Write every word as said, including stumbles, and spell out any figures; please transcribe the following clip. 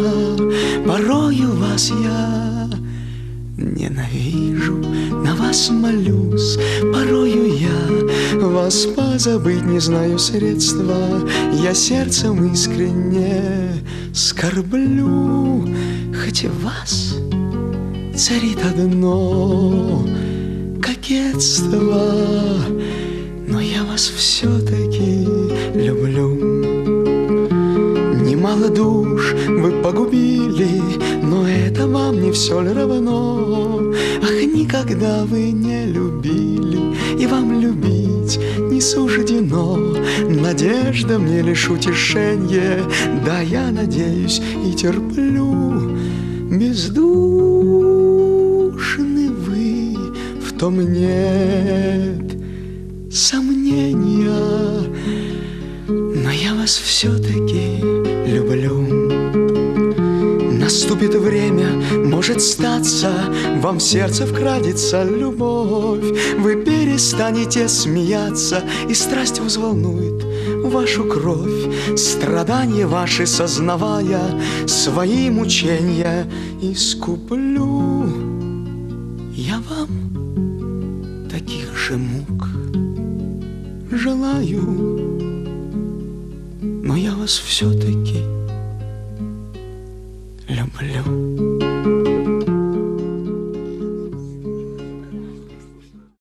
порою вас я ненавижу, на вас молюсь, порою я вас позабыть не знаю средства. Я сердцем искренне скорблю, хоть в вас царит одно кокетство, но я вас все-таки люблю. Немало душ вы погубили, но это вам не все ли равно? Ах, никогда вы не любили, и вам любить не суждено. Надежда мне лишь утешенье, да я надеюсь и терплю. Бездушны вы, в том нет сомнения, но я вас все-таки люблю. Наступит время, может статься, вам в сердце вкрадется любовь. Вы перестанете смеяться, и страсть взволнует вашу кровь. Страдания ваши сознавая, свои мучения искуплю. Я вам таких же мук желаю, но я вас все-таки люблю.